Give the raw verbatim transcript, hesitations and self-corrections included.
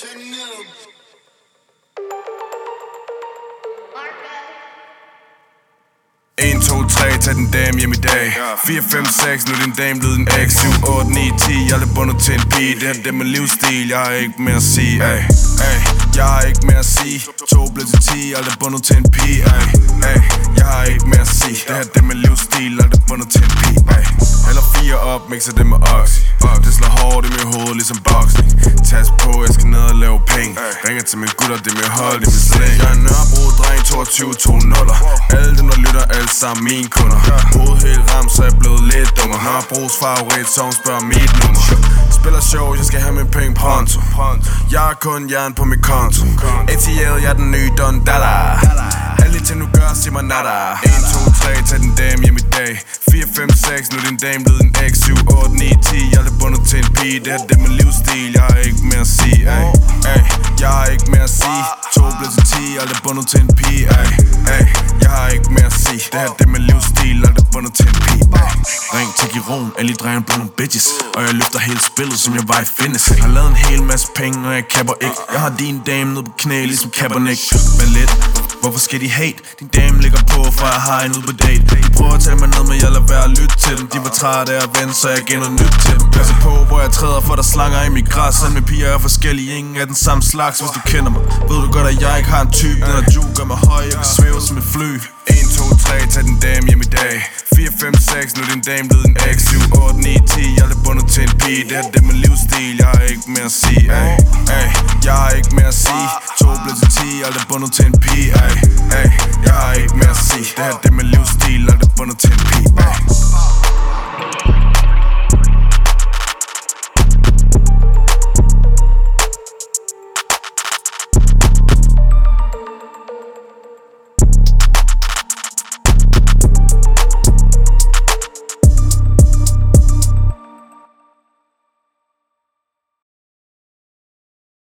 en, to, tre, tag den dame hjem i dag. Fire, fem, seks, nu er din dame blevet en X. Syv, otte, ni, ti, jeg er bundet til en pige. Det er det med livsstil, jeg har ikke mere at sige. Ay, ay, jeg har ikke mere at sige. To blev til ti, jeg er bundet til en pige. Ay, ay, jeg har ikke mere at sige. Det er det med livsstil, jeg er bundet til en pige. Ay, eller fire op, mixer det med oxy. Det slår hårdt i mit hoved, ligesom boxing. Tas på, jeg skal ned og lave penge. Ringer til min gutter, det er mit hold, det er mit slæng. Jeg er Nørrebro, dreng, toogtyve, to nuller. Alle dem, der lytter, alle sammen mine kunder. Hovedet helt ramt, så er jeg blevet lidt dummer. Nørrebros favorit song, spørger mit nummer. Spiller show, jeg skal have mine penge pronto. Jeg har kun jern på mit konto. A T L, jeg er den nye Don Dada. Alle de ting du gør, sig mig nada. en, to, tre, tag den dame hjem i dag. Fire, fem, seks, nu er din dame blevet en X. Syv, otte, ni, ti, jeg er bundet til en pige. Det er det med livsstil, jeg har ikke mere at sige. Ay, ay, jeg har ikke mere at sige. To blev til ti, jeg er bundet til en pige. Ay, ay, jeg har ikke mere at sige. Det er det med livsstil, jeg er bundet til en pige. Ay. Ring til Giron, alle de drenge blevet nogle bitches. Og jeg løfter hele spillet, som jeg var i fitness. Har lavet en hel masse penge, og jeg kapper ikke. Jeg har din dame nede på knæ, ligesom Kaepernick. Men lidt, hvorfor skal de hate? Din dame ligger på, for jeg har en ude på date. De prøver at tale mig ned, men jeg lader være at lytte til dem. De var trætte af at vende, så jeg gav noget nyt til dem. Passer på, hvor jeg træder, for der slanger i mit græs. Sådan med piger er forskellige, ingen af den samme slags. Hvis du kender mig, ved du godt, at jeg ikke har en type. Den her juke gør mig høj, jeg kan svæve som et fly. en, to, tre, tag den dame hjem i dag. Fire, fem, seks, nu er din dame blevet en X. Syv, otte, ni, ti, jeg er bundet til en pige. Det er det med livsstil, jeg har ikke mere at sige. Ay, ay, jeg har ikke mere at sige. To blev til ti, jeg er bundet til en pige. Ay, ay, jeg har ikke mere at sige. Det er det med livsstil, jeg er bundet til en pige. Ay.